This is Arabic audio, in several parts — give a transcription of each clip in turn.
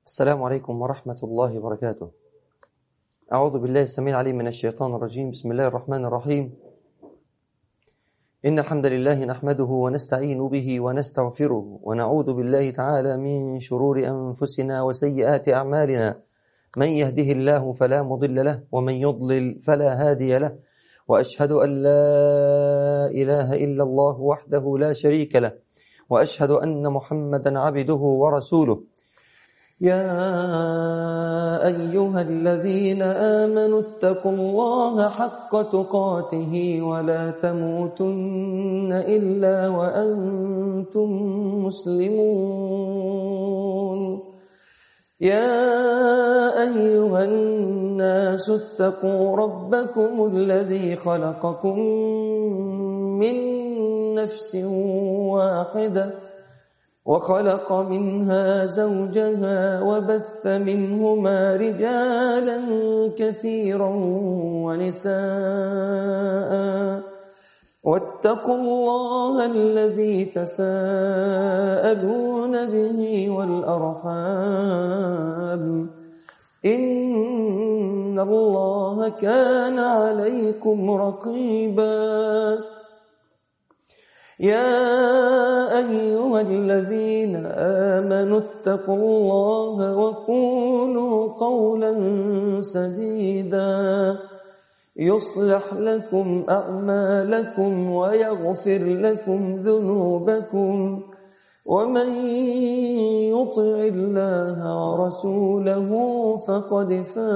السلام عليكم ورحمة الله وبركاته. أعوذ بالله السميع العليم من الشيطان الرجيم. بسم الله الرحمن الرحيم. إن الحمد لله نحمده ونستعين به ونستغفره ونعوذ بالله تعالى من شرور أنفسنا وسيئات أعمالنا. من يهده الله فلا مضل له ومن يضلل فلا هادي له، وأشهد أن لا إله إلا الله وحده لا شريك له، وأشهد أن محمدا عبده ورسوله. يا أيها الذين آمنوا اتقوا الله حق تقاته ولا تموتن إلا وأنتم مسلمون. يا أيها الناس اتقوا ربكم الذي خلقكم من نفس واحدة وخلق منها زوجها وبث منهما رجالا كثيرا ونساء، واتقوا الله الذي تساءلون به والأرحام إن الله كان عليكم رقيبا. يا أيها الذين آمنوا اتقوا الله وقولوا قولا سديدا يصلح لكم أعمالكم ويغفر لكم ذنوبكم، ومن يطع الله ورسوله فقد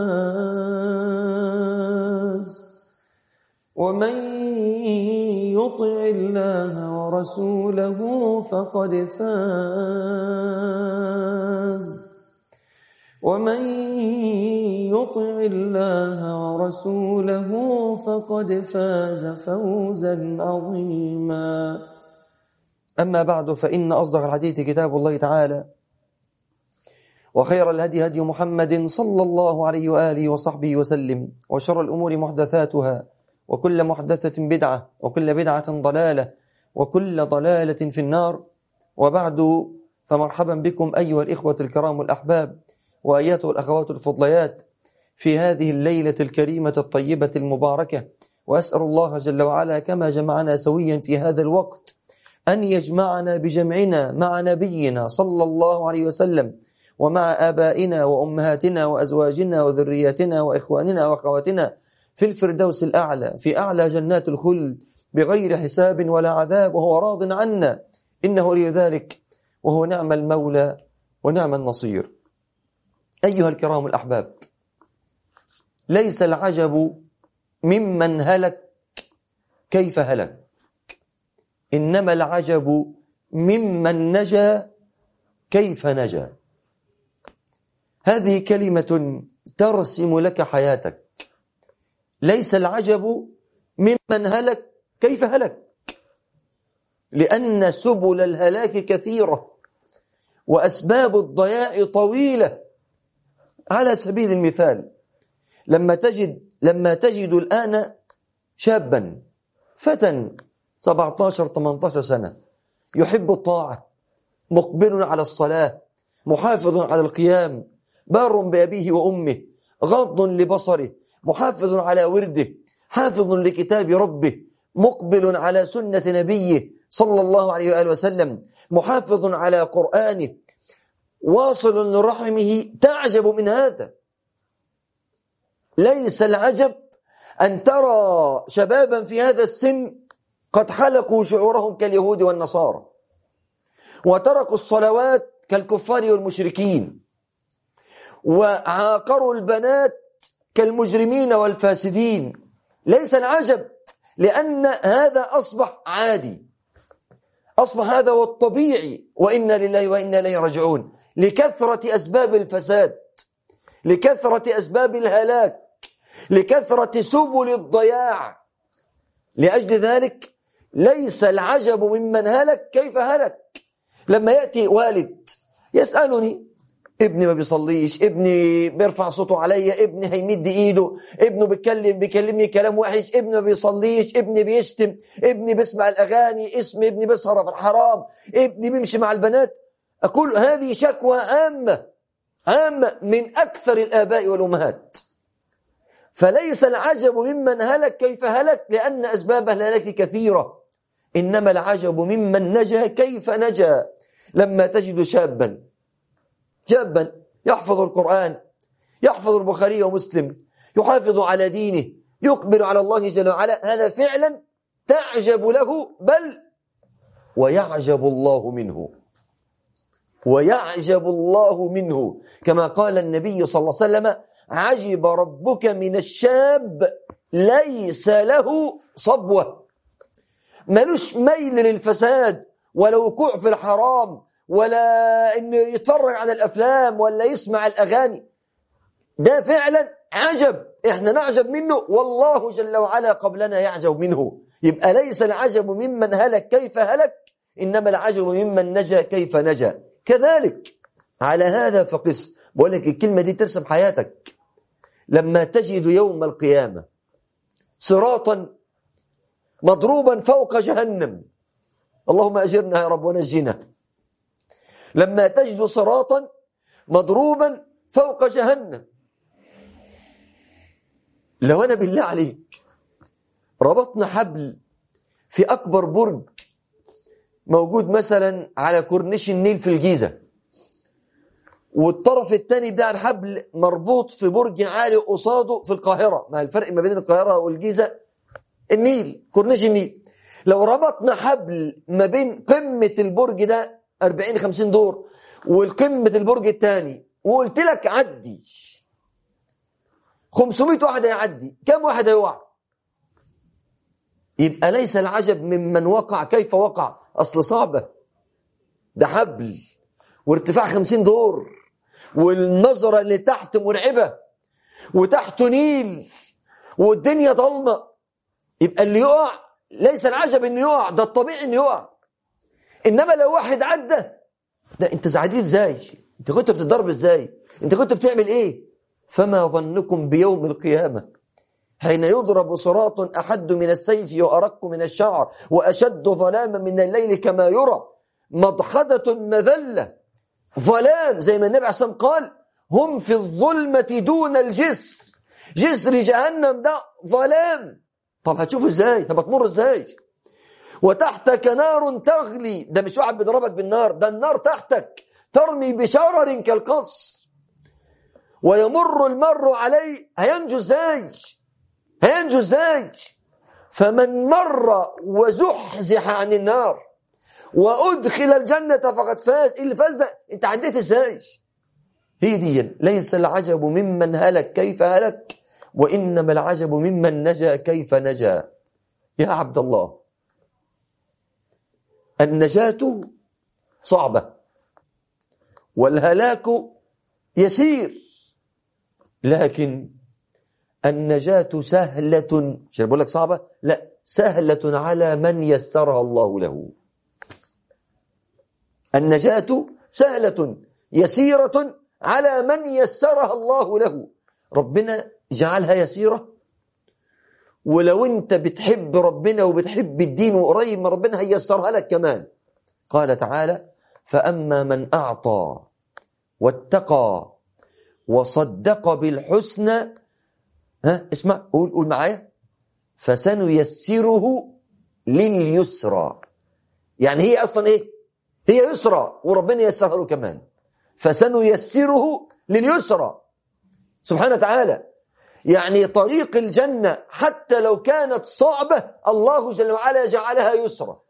فاز ومن يطع الله ورسوله فقد فاز ومن يطع الله ورسوله فقد فاز فوزا عظيما. أما بعد، فإن أصدق الحديث كتاب الله تعالى، وخير الهدي هدي محمد صلى الله عليه وآله وصحبه وسلم، وشر الأمور محدثاتها، وكل محدثة بدعة، وكل بدعة ضلالة، وكل ضلالة في النار. وبعد، فمرحبا بكم أيها الإخوة الكرام الأحباب، وأيتها الأخوات الفضليات، في هذه الليلة الكريمة الطيبة المباركة. وأسأل الله جل وعلا كما جمعنا سويا في هذا الوقت أن يجمعنا بجمعنا مع نبينا صلى الله عليه وسلم، ومع آبائنا وأمهاتنا وأزواجنا وذرياتنا وإخواننا وأخواتنا في الفردوس الأعلى، في أعلى جنات الخلد، بغير حساب ولا عذاب، وهو راض عنا، إنه ولي ذلك، وهو نعم المولى ونعم النصير. أيها الكرام الأحباب، ليس العجب ممن هلك كيف هلك، إنما العجب ممن نجا كيف نجا. هذه كلمة ترسم لك حياتك. ليس العجب ممن هلك كيف هلك، لأن سبل الهلاك كثيرة وأسباب الضياع طويلة. على سبيل المثال، لما تجد الآن شابا فتى 17-18 سنة يحب الطاعة، مقبل على الصلاة، محافظ على القيام، بار بأبيه وأمه، غض لبصره، محافظ على ورده، حافظ لكتاب ربه، مقبل على سنة نبيه صلى الله عليه وآله وسلم، محافظ على قرآنه، واصل لرحمه. تعجب من هذا. ليس العجب أن ترى شبابا في هذا السن قد حلقوا شعورهم كاليهود والنصارى، وتركوا الصلوات كالكفار والمشركين، وعاقروا البنات كالمجرمين والفاسدين. ليس العجب، لأن هذا أصبح عادي، أصبح هذا هو الطبيعي، وإنا لله وإنا إليه راجعون، لكثرة أسباب الفساد، لكثرة أسباب الهلاك، لكثرة سبل الضياع. لأجل ذلك ليس العجب ممن هلك كيف هلك. لما يأتي والد يسألني: ابني ما بيصليش، ابني بيرفع صوته عليا، ابني هيمد ايده، ابنه بيكلمني كلام وحش، ابني ما بيصليش، ابني بيشتم، ابني بيسمع الاغاني، ابني بيسهر في الحرام، ابني بيمشي مع البنات. اقول هذه شكوى عامة عامة من أكثر الآباء والأمهات. فليس العجب ممن هلك كيف هلك لأن أسباب الهلاك كثيرة، إنما العجب ممن نجا كيف نجا. لما تجد شابا يحفظ القرآن، يحفظ البخاري ومسلم، يحافظ على دينه، يقبل على الله جل وعلا، هذا فعلا تعجب له، بل ويعجب الله منه، ويعجب الله منه، كما قال النبي صلى الله عليه وسلم: عجب ربك من الشاب ليس له صبوة، ملوش ميل للفساد ولا وقوع في الحرام ولا انه يتفرج على الافلام ولا يسمع الاغاني. ده فعلا عجب، احنا نعجب منه والله جل وعلا قبلنا يعجب منه. يبقى ليس العجب ممن هلك كيف هلك، انما العجب ممن نجا كيف نجا. كذلك على هذا فقس. بقول لك الكلمة دي ترسم حياتك. لما تجد يوم القيامة صراطا مضروبا فوق جهنم، اللهم أجرنا يا رب ونجنا. لما تجد صراطا مضروبا فوق جهنم، لو أنا بالله عليك ربطنا حبل في أكبر برج موجود مثلا على كورنيش النيل في الجيزة، والطرف الثاني بتاع الحبل مربوط في برج عالي قصاده في القاهرة، ما الفرق ما بين القاهرة والجيزة؟ النيل، كورنيش النيل. لو ربطنا حبل ما بين قمة البرج ده 40-50 دور والقمة البرج الثاني وقلت لك عدي 500 واحد هيعدي، كم واحد هيوقع؟ يبقى ليس العجب ممن وقع كيف وقع، أصل صعبة، ده حبل وارتفاع 50 دور والنظرة اللي تحت مرعبة وتحته نيل والدنيا ضلمة. يبقى اللي يقع ليس العجب انه يقع، ده الطبيعي انه يقع. انما لو واحد عدى، ده انت زعدين ازاي؟ انت كنت بتضرب ازاي؟ انت كنت بتعمل ايه؟ فما ظنكم بيوم القيامة حين يضرب صراط أحد من السيف وأرق من الشعر وأشد ظلاما من الليل كما يرى، مضحدة مذلة، ظلام، زي ما النبي عليه الصلاة والسلام قال: هم في الظلمة دون الجسر. جسر جهنم ده ظلام. طب هتشوف ازاي؟ طب هتمر ازاي؟ وتحتك نار تغلي، ده مش واحد بيضربك بالنار، ده النار تحتك ترمي بشرر كالقصر، ويمر المر عليه، هينجو ازاي؟ هينجو ازاي؟ فمن مر وزحزح عن النار وأدخل الجنة فقد فاز. اللي فاز ده انت عديت ازاي؟ هي دي ليس العجب ممن هلك كيف هلك، وإنما العجب ممن نجا كيف نجا. يا عبد الله، النجاة صعبة والهلاك يسير، لكن النجاة سهلة. مش بقول لك صعبة، لا، سهلة على من يسرها الله له. النجاة سهلة يسيرة على من يسرها الله له. ربنا جعلها يسيرة، ولو انت بتحب ربنا وبتحب الدين وقريب من ربنا هيسرها لك كمان. قال تعالى: فأما من أعطى واتقى وصدق بالحسنى، اسمع، قول معايا: فسنيسره لليسرى. يعني هي أصلا ايه؟ هي يسرى وربنا يسرها له كمان. فسنيسره لليسرى سبحانه وتعالى. يعني طريق الجنة حتى لو كانت صعبة الله جل وعلا جعلها يسرى،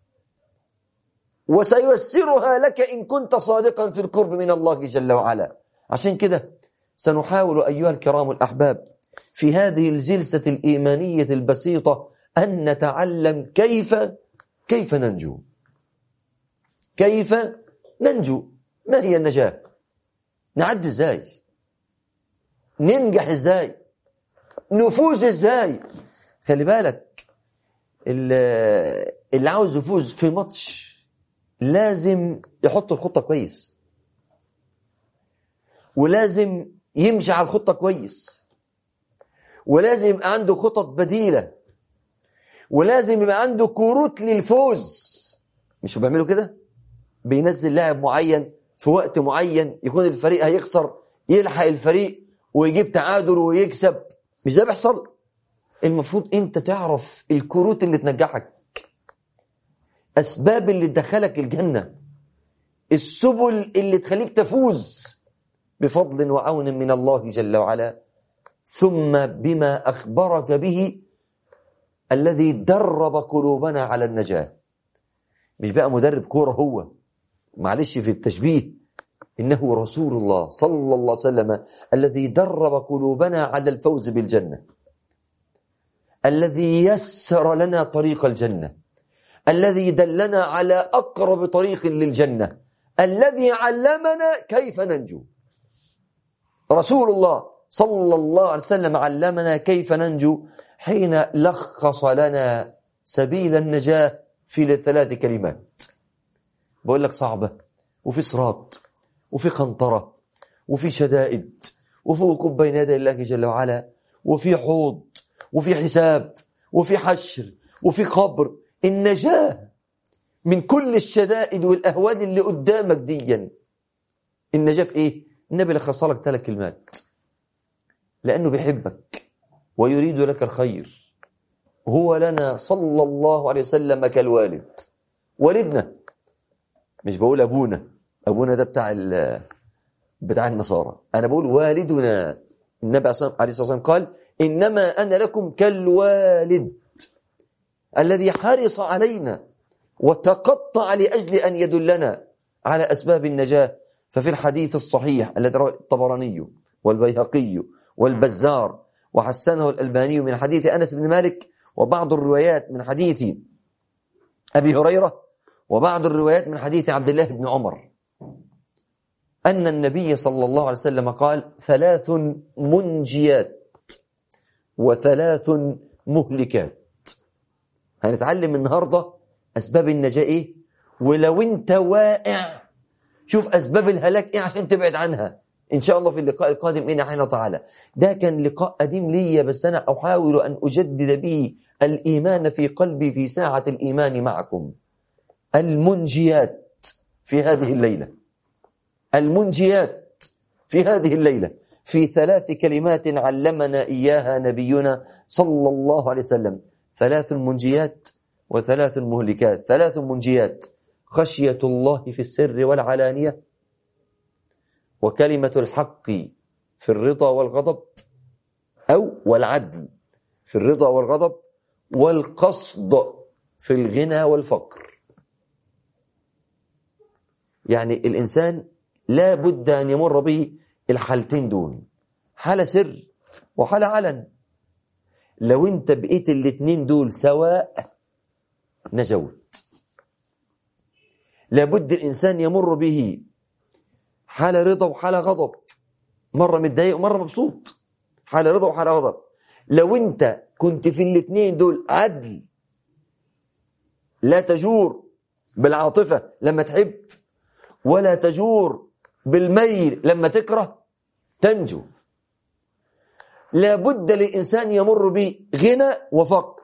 وسييسرها لك إن كنت صادقا في القرب من الله جل وعلا. عشان كده سنحاول أيها الكرام الأحباب في هذه الجلسة الإيمانية البسيطة أن نتعلم كيف ننجو. كيف ننجو؟ ما هي النجاة؟ نعد ازاي؟ ننجح ازاي؟ نفوز ازاي؟ خلي بالك، اللي عاوز يفوز في ماتش لازم يحط الخطة كويس، ولازم يمشي على الخطة كويس، ولازم يبقى عنده خطط بديلة، ولازم يبقى عنده كروت للفوز. مش بيعملوا كده؟ بينزل لاعب معين في وقت معين يكون الفريق هيخسر يلحق الفريق ويجيب تعادل ويكسب. مش ده بيحصل؟ المفروض انت تعرف الكروت اللي تنجحك، اسباب اللي تدخلك الجنة، السبل اللي تخليك تفوز بفضل وعون من الله جل وعلا، ثم بما أخبرك به الذي درب قلوبنا على النجاة. مش بقى مدرب كورة هو، معلش في التشبيه، إنه رسول الله صلى الله عليه وسلم الذي درب قلوبنا على الفوز بالجنة، الذي يسر لنا طريق الجنة، الذي دلنا على أقرب طريق للجنة، الذي علمنا كيف ننجو. رسول الله صلى الله عليه وسلم علمنا كيف ننجو حين لخص لنا سبيل النجاة في 3 كلمات. بقول لك صعبة، وفي صراط، وفي قنطرة، وفي شدائد، وفي وقوف بين يدي الله جل وعلا، وفي حوض، وفي حساب، وفي حشر، وفي قبر. النجاة من كل الشدائد والأهوال اللي قدامك ديا، النجاة في إيه؟ النبي لخص لك 3 كلمات، لأنه بيحبك ويريد لك الخير. هو لنا صلى الله عليه وسلم كالوالد. والدنا، مش بقول أبونا، أبونا ده بتاع النصارى، أنا بقول والدنا. النبي عليه الصلاة والسلام قال إنما أنا لكم كالوالد الذي حرص علينا وتقطع لأجل أن يدلنا على أسباب النجاة. ففي الحديث الصحيح الذي رواه الطبراني والبيهقي والبزار وحسنه الألباني من حديث أنس بن مالك، وبعض الروايات من حديث أبي هريرة، وبعض الروايات من حديث عبد الله بن عمر، أن النبي صلى الله عليه وسلم قال 3 منجيات و3 مهلكات. هنتعلم النهاردة أسباب النجاة إيه، ولو أنت واقع شوف أسباب الهلاك إيه عشان تبعد عنها إن شاء الله في اللقاء القادم إن حين تعالى. ده كان لقاء قديم لي، بس أنا أحاول أن أجدد به الإيمان في قلبي في ساعة الإيمان معكم. المنجيات في هذه الليلة، المنجيات في هذه الليلة في 3 كلمات علمنا إياها نبينا صلى الله عليه وسلم. 3 منجيات و3 مهلكات. 3 منجيات: خشية الله في السر والعلانية، وكلمة الحق في الرضا والغضب، أو والعدل في الرضا والغضب، والقصد في الغنى والفقر. يعني الإنسان لا بد أن يمر به الحالتين دول، حالة سر وحالة علن. لو انت بقيت 2 دول سواء نجوت. لابد الإنسان يمر به حالة رضا وحالة غضب، مرة متضايق ومرة مبسوط، حالة رضا وحالة غضب. لو انت كنت في 2 دول عدل، لا تجور بالعاطفة لما تحب، ولا تجور بالميل لما تكره، تنجو. لابد للإنسان يمر بغنى وفقر.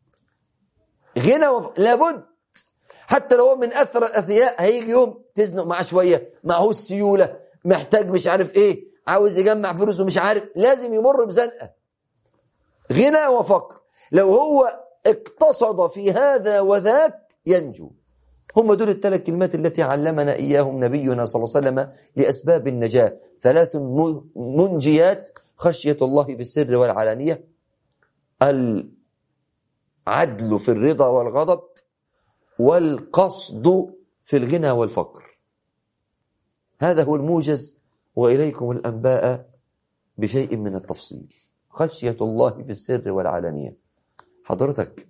لابد، حتى لو هو من أثر الأثرياء هيجي يوم تزنق معاه شوية، معه السيولة، محتاج مش عارف إيه، عاوز يجمع فلوس ومش عارف، لازم يمر بزنقة. غنى وفقر، لو هو اقتصد في هذا وذاك ينجو. هم دول 3 كلمات التي علمنا إياهم نبينا صلى الله عليه وسلم لأسباب النجاة. 3 منجيات: خشية الله في السر والعلانية، العدل في الرضا والغضب، والقصد في الغنى والفقر. هذا هو الموجز، وإليكم الأنباء بشيء من التفصيل. خشية الله في السر والعلانية. حضرتك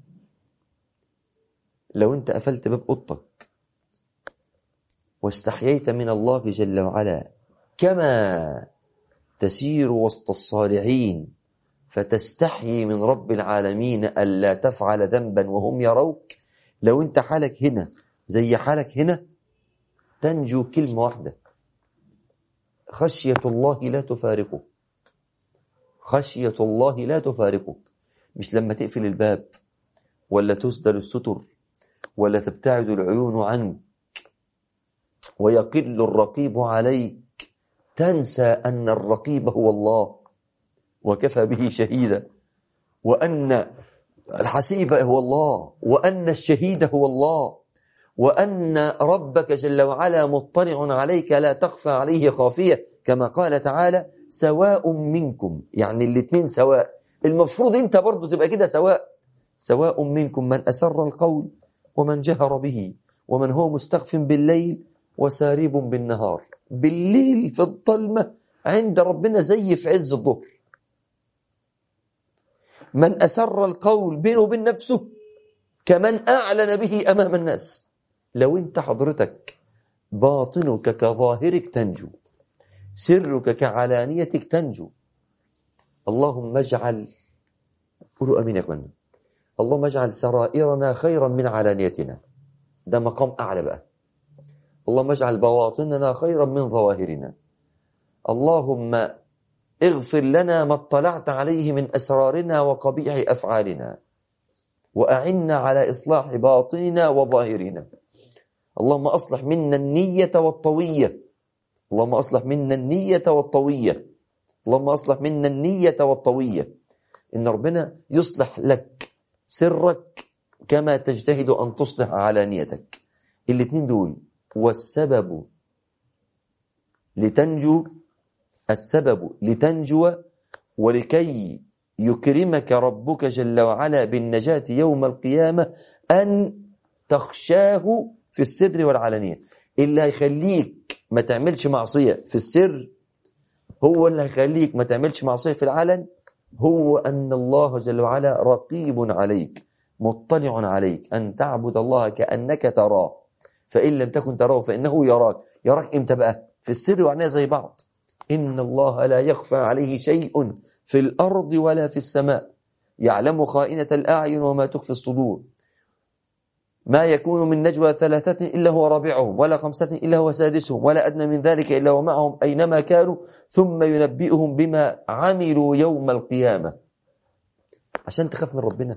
لو انت قفلت باب اوضتك واستحييت من الله جل وعلا كما تسير وسط الصالحين فتستحيي من رب العالمين ألا تفعل ذنبا وهم يروك، لو انت حالك هنا زي حالك هنا تنجو كلمة واحدة: خشية الله لا تفارقك. خشية الله لا تفارقك. مش لما تقفل الباب ولا تسدل الستر ولا تبتعد العيون عنك ويقل الرقيب عليك، تنسى أن الرقيب هو الله وكفى به شهيدا، وأن الحسيب هو الله، وأن الشهيد هو الله، وأن ربك جل وعلا مطلع عليك لا تخفى عليه خافية، كما قال تعالى سواء منكم، يعني الاثنين سواء. المفروض انت برضو تبقى كده سواء منكم من أسر القول ومن جهر به ومن هو مستخف بالليل وسارب بالنهار. بالليل في الظلمة عند ربنا زي في عز الظهر. من أسر القول بينه وبين نفسه كمن أعلن به أمام الناس. لو انت حضرتك باطنك كظاهرك تنجو، سرك كعلانيتك تنجو. اللهم اجعل، قولوا أمين يا أخوانا، اللهم اجعل سرائرنا خيرا من علانيتنا. ده مقام أعلى بقى. اللهم اجعل بواطننا خيرا من ظواهرنا. اللهم اغفر لنا ما اطلعت عليه من أسرارنا وقبيح أفعالنا، وأعنا على إصلاح باطننا وظاهرنا. اللهم أصلح منا النية والطوية، اللهم أصلح منا النية والطوية، اللهم أصلح منا النية والطوية. إن ربنا يصلح لك سرك كما تجتهد أن تصلح علانيتك. الاثنين دول. والسبب لتنجو، السبب لتنجو ولكي يكرمك ربك جل وعلا بالنجاة يوم القيامة أن تخشاه في السر والعلانية. اللي هيخليك ما تعملش معصية في السر هو اللي هيخليك ما تعملش معصية في العلن، هو أن الله جل وعلا رقيب عليك مطلع عليك، أن تعبد الله كأنك تراه، فإن لم تكن تراه فإنه يراك. يراك إمتى بقى؟ في السر والعلانية زي بعض. إن الله لا يخفى عليه شيء في الأرض ولا في السماء، يعلم خائنة الأعين وما تخفي الصدور. ما يكون من نجوى ثلاثة إلا هو رابعهم، ولا خمسة إلا هو سادسهم، ولا أدنى من ذلك إلا هو معهم أينما كانوا، ثم ينبئهم بما عملوا يوم القيامة. عشان تخاف من ربنا.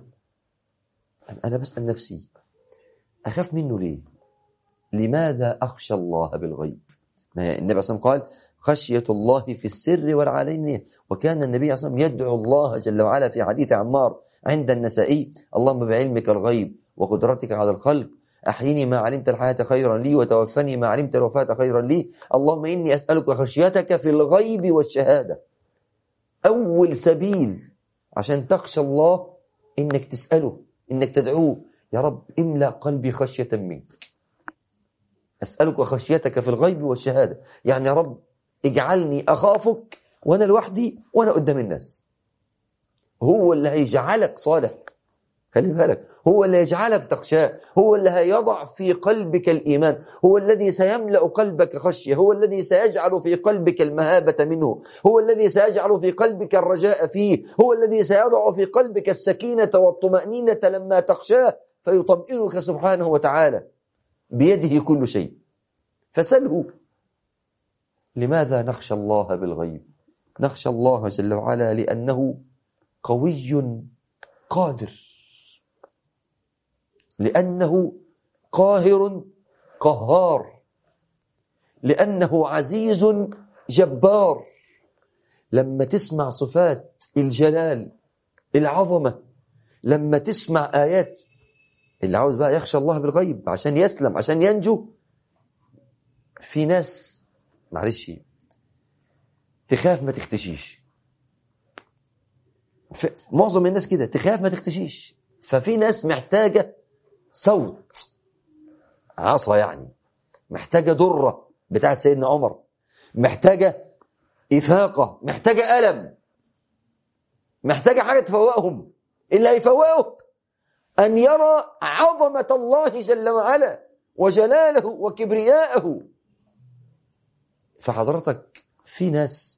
أنا بسأل نفسي، أخاف منه ليه؟ لماذا أخشى الله بالغيب؟ النبي عليه الصلاة والسلام قال خشية الله في السر والعلانية. وكان النبي عليه الصلاة والسلام يدعو الله جل وعلا في حديث عمار عند النسائي: اللهم بعلمك الغيب وقدرتك على الخلق أحيني ما علمت الحياة خيرا لي، وتوفني ما علمت الوفاة خيرا لي. اللهم إني أسألك خشيتك في الغيب والشهادة. أول سبيل عشان تخشى الله إنك تسأله، إنك تدعوه: يا رب املأ قلبي خشية منك. أسألك خشيتك في الغيب والشهادة، يعني يا رب اجعلني أخافك وأنا لوحدي وأنا قدام الناس. هو اللي هيجعلك صالح، خلي بالك، هو اللي يجعلك تخشاه، هو اللي هيضع في قلبك الإيمان، هو الذي سيملأ قلبك خشية، هو الذي سيجعل في قلبك المهابة منه، هو الذي سيجعل في قلبك الرجاء فيه، هو الذي سيضع في قلبك السكينة والطمأنينة لما تخشاه فيطمئنك سبحانه وتعالى. بيده كل شيء، فسله. لماذا نخشى الله بالغيب؟ نخشى الله جل وعلا لأنه قوي قادر، لأنه قاهر قهار، لأنه عزيز جبار. لما تسمع صفات الجلال العظمة، لما تسمع آيات، اللي عاوز بقى يخشى الله بالغيب عشان يسلم، عشان ينجو. في ناس معلش تخاف ما تختشيش، معظم الناس كده تخاف ما تختشيش. ففي ناس محتاجة صوت، عصا يعني، محتاجة درة بتاع سيدنا عمر، محتاجة إفاقة، محتاجة ألم، محتاجة حاجة تفوقهم. اللي هيفوقه أن يرى عظمة الله جل وعلا وجلاله وكبرياءه. فحضرتك في ناس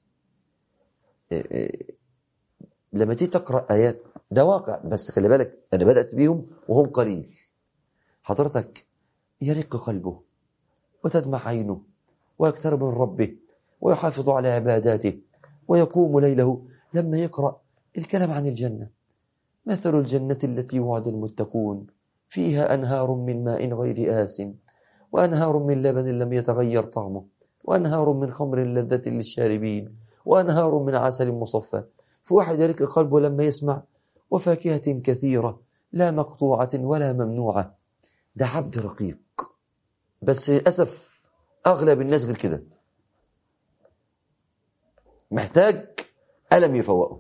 لما تيجي تقرأ آيات، ده واقع، بس خلي بالك أنا بدأت بيهم وهم قليل. حضرتك يرق قلبه وتدمع عينه ويقترب من ربه ويحافظ على عباداته ويقوم ليله لما يقرأ الكلام عن الجنة: مثل الجنة التي وعد المتقون فيها أنهار من ماء غير آسن وأنهار من لبن لم يتغير طعمه، وأنهار من خمر لذة للشاربين، وأنهار من عسل مصفى. فواحد يرك قلبه لما يسمع وفاكهة كثيرة لا مقطوعة ولا ممنوعة. ده عبد رقيق. بس للأسف أغلب الناس غير كده، محتاج ألم يفوقه،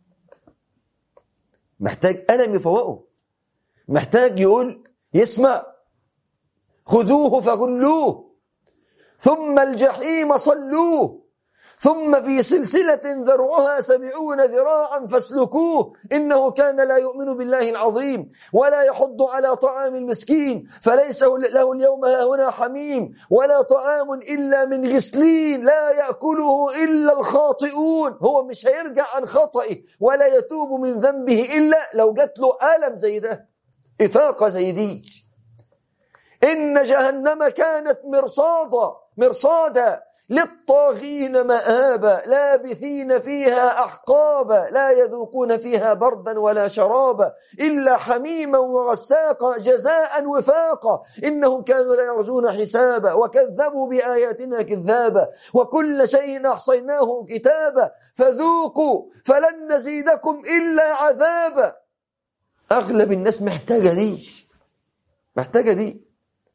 محتاج ألم يفوقه، محتاج يقول يسمع خذوه فغلوه ثم الجحيم صلوه ثم في سلسلة ذرعها 70 ذراعا فاسلكوه إنه كان لا يؤمن بالله العظيم ولا يحض على طعام المسكين فليس له اليوم هاهنا حميم ولا طعام إلا من غسلين لا يأكله إلا الخاطئون. هو مش هيرجع عن خطئه ولا يتوب من ذنبه إلا لو جات له ألم زي ده، إفاقة زي دي. إن جهنم كانت مرصادا للطاغين مآبا لابثين فيها أحقابا لا يذوقون فيها بردا ولا شرابا إلا حميما وغساقا جزاء وفاقا إنهم كانوا لا يرجون حسابا وكذبوا بآياتنا كذابا وكل شيء أحصيناه كتابا فذوقوا فلن نزيدكم إلا عذابا. أغلب الناس محتاجة دي.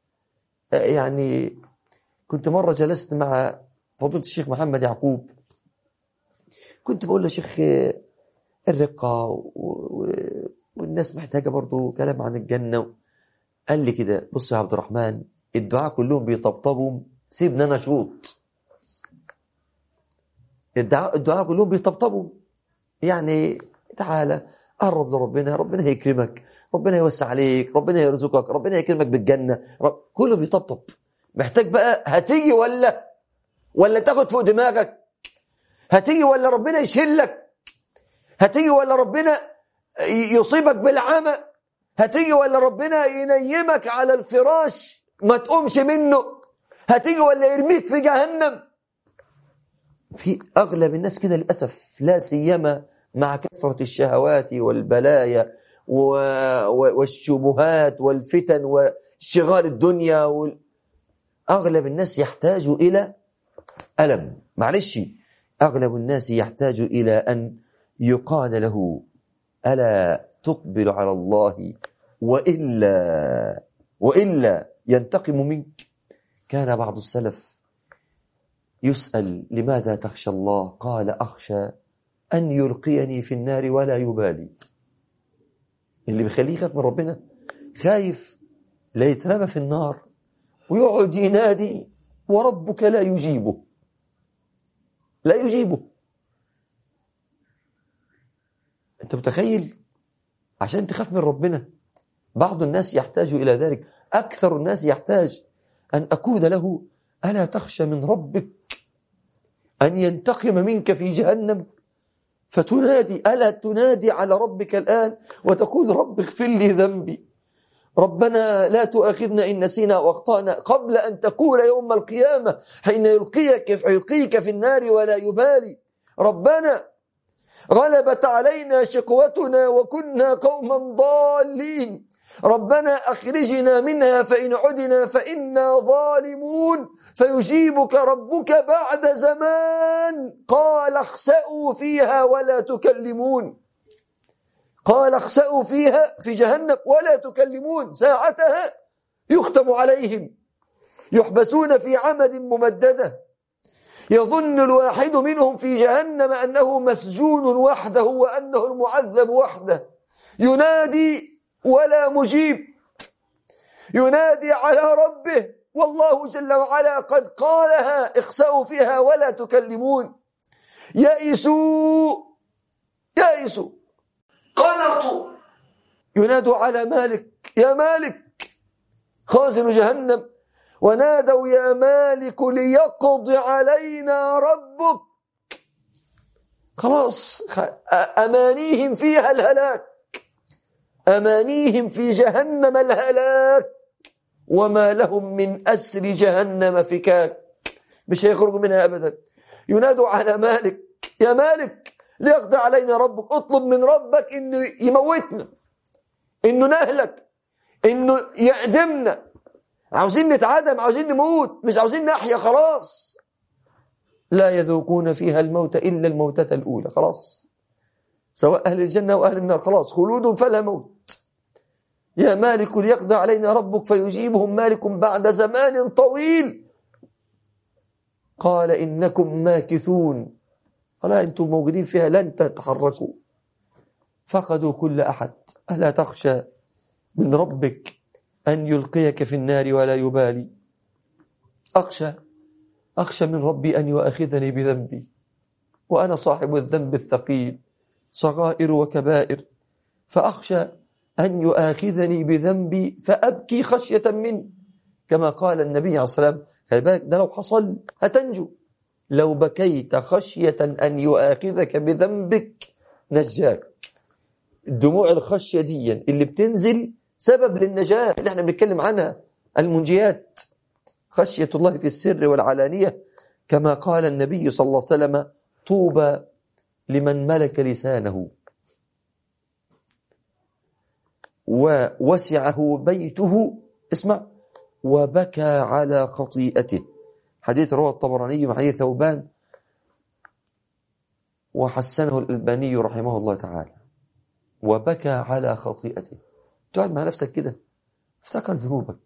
يعني كنت مرة جلست مع فضيلة الشيخ محمد يعقوب، كنت بقول له شيخ الرقة والناس محتاجة برضو كلام عن الجنة. قال لي كده بص يا عبد الرحمن، الدعاء كلهم بيطبطبوا، سيبنا أنا شوط. الدعاء كلهم بيطبطبوا، يعني تعالى قرب لربنا، ربنا هيكرمك، ربنا يوسع عليك، ربنا يرزقك، ربنا يكرمك بالجنة، كله بيطبطب. محتاج بقى هتيجي ولا تاخد فوق دماغك؟ هتيجي ولا ربنا يشلك؟ هتيجي ولا ربنا يصيبك بالعمى؟ هتيجي ولا ربنا ينيمك على الفراش ما تقومش منه؟ هتيجي ولا يرميك في جهنم؟ في أغلب الناس كده للأسف، لا سيما مع كثرة الشهوات والبلايا والشبهات والفتن وشغال الدنيا. أغلب الناس يحتاج إلى ألم، معلش، أغلب الناس يحتاج إلى أن يقال له ألا تقبل على الله وإلا ينتقم منك. كان بعض السلف يسأل لماذا تخشى الله؟ قال أخشى أن يلقيني في النار ولا يبالي. اللي بيخليه يخاف من ربنا خايف لا يترمى في النار ويقعد ينادي وربك لا يجيبه. أنت متخيل؟ عشان تخاف من ربنا. بعض الناس يحتاج إلى ذلك، أكثر الناس يحتاج أن أقول له ألا تخشى من ربك أن ينتقم منك في جهنم؟ فتنادي، ألا تنادي على ربك الآن وتقول رب اغفر لي ذنبي، ربنا لا تؤاخذنا إن نسينا واخطأنا، قبل أن تقول يوم القيامة حين يلقيك في النار ولا يبالي ربنا غلبت علينا شقوتنا وكنا قوما ضالين، ربنا أخرجنا منها فإن عدنا فإنا ظالمون، فيجيبك ربك بعد زمان قال اخسأوا فيها ولا تكلمون. قال اخسأوا فيها في جهنم ولا تكلمون. ساعتها يختم عليهم يحبسون في عمد ممددة، يظن الواحد منهم في جهنم أنه مسجون وحده وأنه المعذب وحده، ينادي ولا مجيب، ينادي على ربه والله جل وعلا قد قالها اخسأوا فيها ولا تكلمون. يئسوا قنطوا، ينادوا على مالك، يا مالك خازن جهنم، ونادوا يا مالك ليقضي علينا ربك. خلاص أمانيهم فيها الهلاك، أمانيهم في جهنم الهلاك، وما لهم من أسر جهنم فكاك، مش هيخرجوا منها أبدا. ينادوا على مالك، يا مالك ليقضي علينا ربك، اطلب من ربك إنه يموتنا، إنه نهلك، إنه يعدمنا، عاوزين نتعدم، عاوزين نموت، مش عاوزين نحيا خلاص. لا يذوقون فيها الموت إلا الموتة الأولى. خلاص، سواء أهل الجنة وأهل النار، خلاص خلود فلا موت. يا مالك ليقضي علينا ربك فيجيبهم مالك بعد زمان طويل قال إنكم ماكثون. ألا أنتم موجودين فيها لن تتحركوا. فقدوا كل أحد. ألا تخشى من ربك أن يلقيك في النار ولا يبالي؟ أخشى من ربي أن يؤاخذني بذنبي وأنا صاحب الذنب الثقيل، صغائر وكبائر، فأخشى أن يؤاخذني بذنبي فأبكي خشية منه، كما قال النبي عليه الصلاة والسلام. خلي بالك، ده لو حصل هتنجو. لو بكيت خشية أن يؤاخذك بذنبك نجاك. الدموع الخشية دي اللي بتنزل سبب للنجاة اللي احنا بنتكلم عنها، المنجيات، خشية الله في السر والعلانية، كما قال النبي صلى الله عليه وسلم: طوبى لمن ملك لسانه ووسعه بيته، اسمع، وبكى على خطيئته. حديث رواه الطبراني من حديث ثوبان وحسنه الألباني رحمه الله تعالى. وبكى على خطيئته. تقعد مع نفسك كده، افتكر ذنوبك،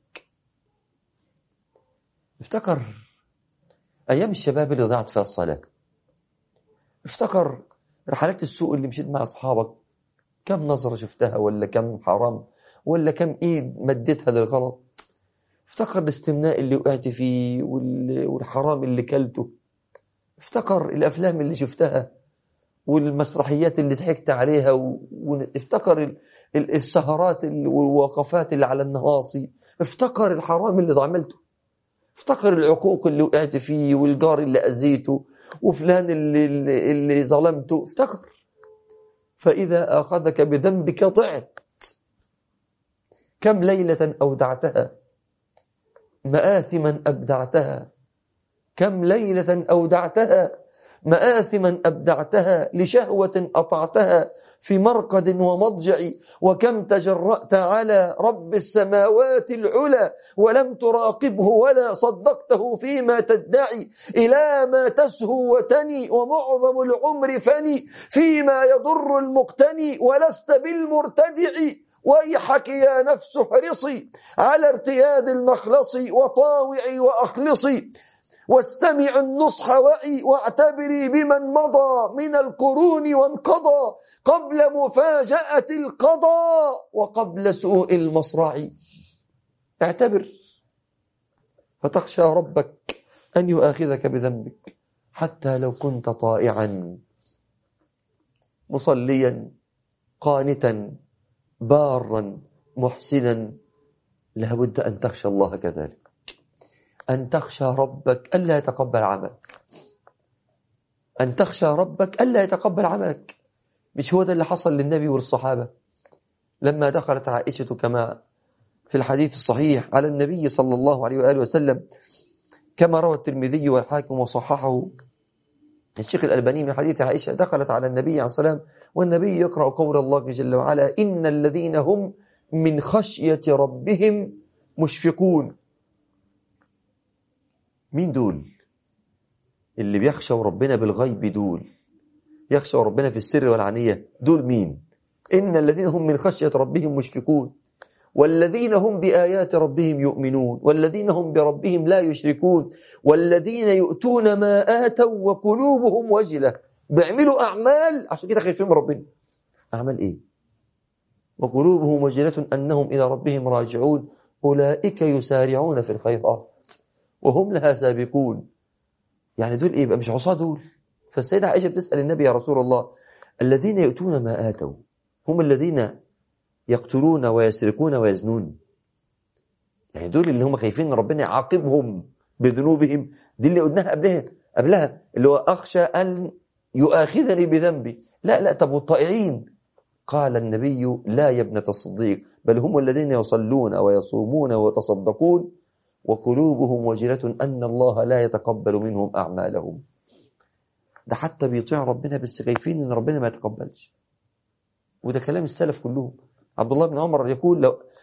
افتكر أيام الشباب اللي ضيعت فيها الصلاة، افتكر رحلات السوق اللي مشيت مع أصحابك، كم نظرة شفتها، ولا كم حرام، ولا كم إيد مدتها للغلط. افتكر الاستمناء اللي وقعت فيه والحرام اللي كلته. افتكر الأفلام اللي شفتها والمسرحيات اللي ضحكت عليها وافتكر السهرات والوقفات اللي على النواصي. افتكر الحرام اللي عملته، افتكر العقوق اللي وقعت فيه والجار اللي أذيته وفلان اللي ظلمته. افتكر. فإذا أخذك بذنبك ضعت. كم ليلة أودعتها، مآثما أبدعتها. كم ليلة أودعتها، مآثما أبدعتها، لشهوة أطعتها في مرقد ومضجع. وكم تجرأت على رب السماوات العلى ولم تراقبه ولا صدقته فيما تدعي. إلى ما تسهو وتني ومعظم العمر فني فيما يضر المقتني ولست بالمرتدع. ويحك يا نفس احرصي على ارتياد المخلص وطاوعي وأخلصي. واستمع النصح وعي واعتبري بمن مضى من القرون وانقضى قبل مفاجأة القضاء وقبل سوء المصرع. اعتبر فتخشى ربك أن يؤاخذك بذنبك، حتى لو كنت طائعا مصليا قانتا بارا محسنا، لابد أن تخشى الله كذلك، أن تخشى ربك ألا يتقبل عملك، أن تخشى ربك ألا يتقبل عملك. مش هو ده اللي حصل للنبي والصحابة لما دخلت عائشة كما في الحديث الصحيح على النبي صلى الله عليه وآله وسلم، كما روى الترمذي والحاكم وصححه الشيخ الألباني من حديث عائشة. دخلت على النبي عليه الصلاة والسلام والنبي يقرأ قول الله جل وعلا: إن الذين هم من خشية ربهم مشفقون. مين دول اللي بيخشوا ربنا بالغيب؟ دول يخشوا ربنا في السر والعلانية. دول مين؟ إن الذين هم من خشية ربهم مشفقون والذين هم بآيات ربهم يؤمنون والذين هم بربهم لا يشركون والذين يؤتون ما آتوا وقلوبهم وجلة. بيعملوا أعمال عشان كده خايفين من ربنا. أعمال إيه؟ وقلوبهم وجلة أنهم إلى ربهم راجعون أولئك يسارعون في الخيرات وهم لها سابقون. يعني دول إيه بقى؟ مش عصاة دول. فالسيدة عائشة بتسأل النبي: يا رسول الله، الذين يؤتون ما آتوا هم الذين يقتلون ويسرقون ويزنون؟ يعني دول اللي هم خايفين ان ربنا يعاقبهم بذنوبهم؟ دي اللي قلناها قبلها اللي هو أخشى أن يؤاخذني بذنبي. لا طب والطائعين؟ قال النبي: لا يا ابنة الصديق، بل هم الذين يصلون ويصومون ويتصدقون وقلوبهم وجلة أن الله لا يتقبل منهم أعمالهم. ده حتى بيطيع ربنا بس خايفين ان ربنا ما يتقبلش. وده كلام السلف كلهم. عبد الله بن عمر يقول: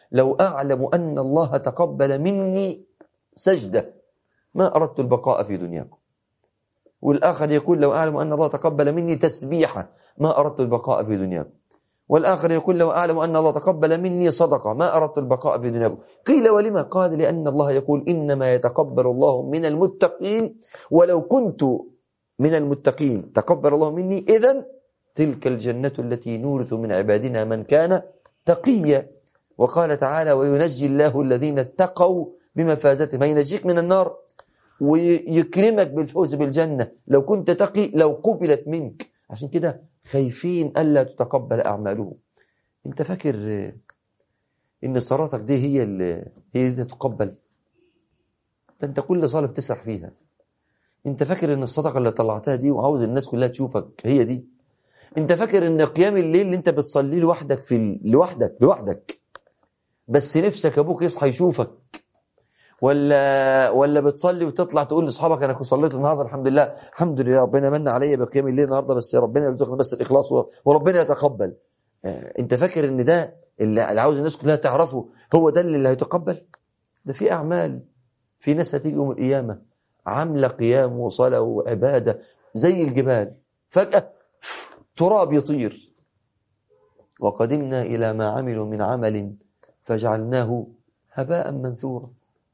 لو أعلم أن الله تقبل مني سجدة ما أردت البقاء في دنياكم. والآخر يقول لو أعلم أن الله تقبل مني تسبيحة ما أردت البقاء في دنياكم. والآخر يقول لو أعلم أن الله تقبل مني صدقة ما أردت البقاء في دنياكم. قيل ولما؟ قال لأن الله يقول إنما يتقبل الله من المتقين، ولو كنت من المتقين تقبل الله مني إذن تلك الجنة التي نورث من عبادنا من كان تقيا. وقال تعالى وينجي الله الذين اتقوا بمفازتهم، ينجيك من النار ويكرمك بالفوز بالجنة لو كنت تقي، لو قبلت منك. عشان كده خايفين ألا تتقبل أعمالهم. انت فاكر ان صلاتك دي هي دي تقبل؟ انت كل صلاة بتسرح فيها. انت فاكر ان الصدقة اللي طلعتها دي وعاوز الناس كلها تشوفك هي دي؟ انت فاكر ان قيام الليل اللي انت بتصلي لوحدك لوحدك بس نفسك ابوك يصحى يشوفك، ولا بتصلي وتطلع تقول لاصحابك انا كنت صليت النهارده الحمد لله ربنا من عليا بقيام الليل النهارده، بس ربنا يرزقنا بس الاخلاص وربنا يتقبل. انت فاكر ان ده اللي عاوز الناس كلها تعرفه هو ده اللي هيتقبل؟ ده في اعمال، في ناس هتيجي يوم القيامه عامله قيام وصلاه وعباده زي الجبال، فجاه تراب يطير. وقدمنا الى ما عملوا من عمل فجعلناه هباء منثورا.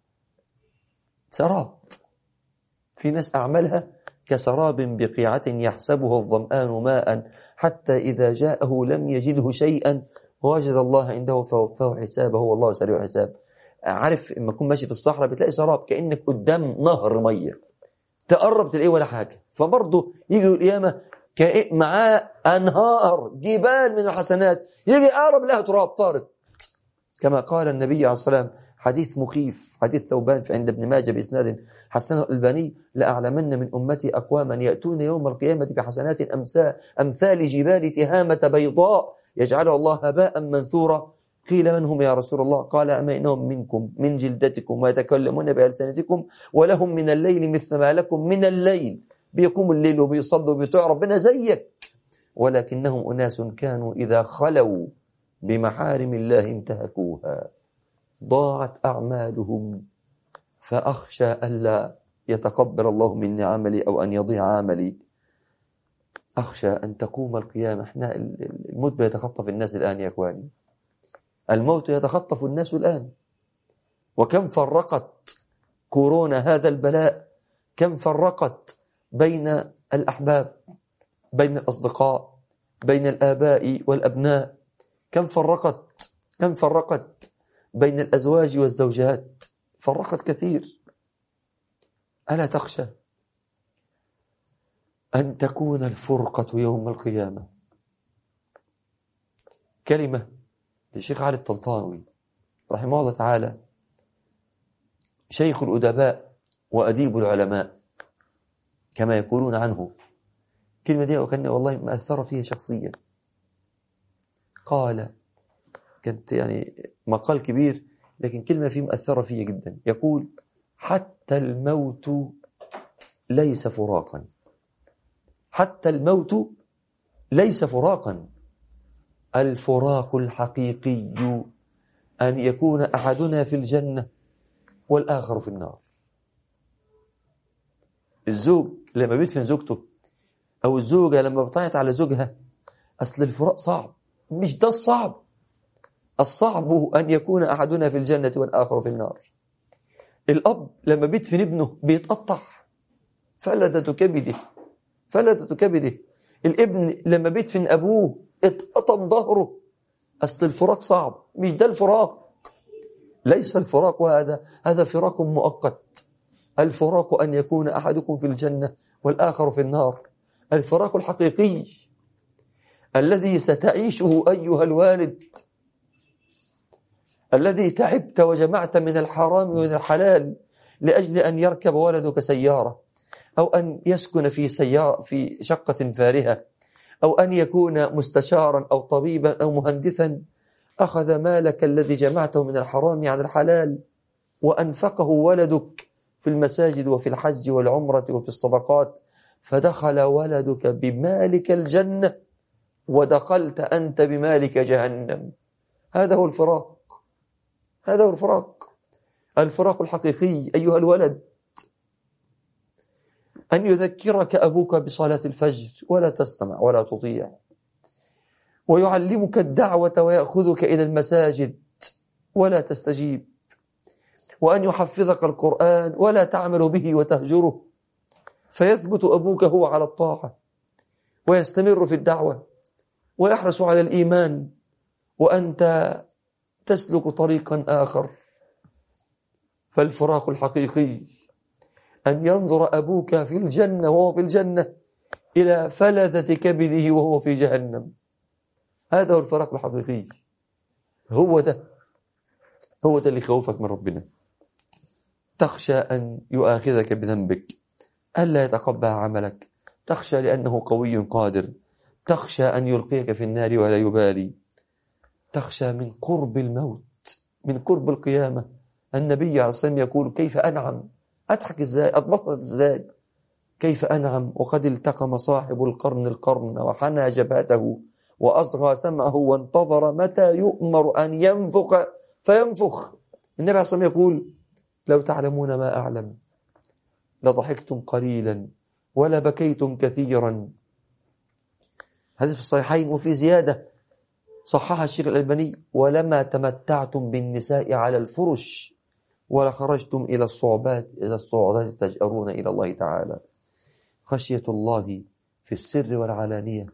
سراب، في ناس أعمالها كسراب بقيعة يحسبه الظمآن ماء حتى إذا جاءه لم يجده شيئا ووجد الله عنده فوفاه حسابه والله سريع الحساب. عارف لما تكون ماشي في الصحراء بتلاقي سراب كأنك قدام نهر مية، تقرب تلاقيه ولا حاجة. فبرضه يجي القيامة معاه أنهار جبال من الحسنات، يجي أقرب لها تراب طارق. كما قال النبي عليه الصلاة والسلام حديث مخيف، حديث ثوبان في عند ابن ماجه بإسناد حسنه الألباني: لأعلمن من أمتي أقواما يأتون يوم القيامة بحسنات أمثال جبال تهامة بيضاء يجعلها الله هباء منثورا. قيل من هم يا رسول الله؟ قال أما إنهم منكم من جلدتكم ويتكلمون بألسنتكم ولهم من الليل مثل ما لكم من الليل، بيقوم الليل وبيصلوا وبيطيعوا ربنا زيك، ولكنهم أناس كانوا إذا خلوا بمحارم الله انتهكوها ضاعت أعمالهم، فأخشى ألا يتقبل الله مني عملي أو أن يضيع عملي. أخشى أن تقوم القيامة. احنا الموت بيتخطف الناس الآن يا أخواني، الموت يتخطف الناس الآن. وكم فرقت كورونا هذا البلاء، كم فرقت بين الأحباب، بين الأصدقاء، بين الآباء والأبناء، كم فرقت بين الأزواج والزوجات، فرقت كثير. ألا تخشى أن تكون الفرقة يوم القيامة؟ كلمة للشيخ علي الطنطاوي رحمه الله تعالى، شيخ الأدباء وأديب العلماء كما يقولون عنه. كلمة دي وكان والله مأثرة فيها شخصيا. قال، كانت يعني مقال كبير لكن كلمة فيه مؤثرة فيها جدا. يقول: حتى الموت ليس فراقا، حتى الموت ليس فراقا، الفراق الحقيقي أن يكون أحدنا في الجنة والآخر في النار. الزوج لما بيدفن زوجته أو الزوجة لما بتعيط على زوجها، أصل الفراق صعب، مش ده الصعب. الصعب أن يكون أحدنا في الجنة والآخر في النار. الأب لما بيدفن ابنه بيتقطع فلذة كبده. الابن لما بيدفن أبوه اتقطم ظهره. أصل الفراق صعب، مش ده الفراق. ليس الفراق هذا فراق مؤقت. الفراق أن يكون أحدكم في الجنة والآخر في النار. الفراق الحقيقي الذي ستعيشه أيها الوالد، الذي تعبت وجمعت من الحرام ومن الحلال لأجل أن يركب ولدك سيارة، أو أن يسكن في شقة فارهة، أو أن يكون مستشارا أو طبيبا أو مهندسا. أخذ مالك الذي جمعته من الحرام عن الحلال وأنفقه ولدك في المساجد وفي الحج والعمرة وفي الصدقات، فدخل ولدك بمالك الجنة ودخلت أنت بمالك جهنم. هذا هو الفراق. هذا هو الفراق الحقيقي أيها الولد. أن يذكرك أبوك بصلاة الفجر ولا تستمع ولا تطيع، ويعلمك الدعوة ويأخذك إلى المساجد ولا تستجيب، وأن يحفظك القرآن ولا تعمل به وتهجره، فيثبت أبوك هو على الطاعة ويستمر في الدعوة ويحرص على الإيمان، وأنت تسلك طريقا آخر. فالفراق الحقيقي أن ينظر أبوك في الجنة وهو في الجنة إلى فلذة كبده وهو في جهنم. هذا هو الفراق الحقيقي. هو ده اللي يخوفك من ربنا. تخشى أن يؤاخذك بذنبك، ألا يتقبل عملك، تخشى لأنه قوي قادر، تخشى أن يلقيك في النار ولا يبالي، تخشى من قرب الموت، من قرب القيامة. النبي عليه الصلاة والسلام يقول: كيف أنعم، أضحك إزاي، أتبسط إزاي، كيف أنعم وقد التقم صاحب القرن وحنى جبهته وأصغى سمعه وانتظر متى يؤمر أن ينفخ فينفخ. النبي عليه الصلاة والسلام يقول: لو تعلمون ما أعلم لضحكتم قليلا ولا بكيتم كثيرا. حديث في الصحيحين. وفي زيادة صححها الشيخ الألباني: ولما تمتعتم بالنساء على الفرش ولا خرجتم إلى الصعودات تجأرون إلى الله تعالى. خشية الله في السر والعلانية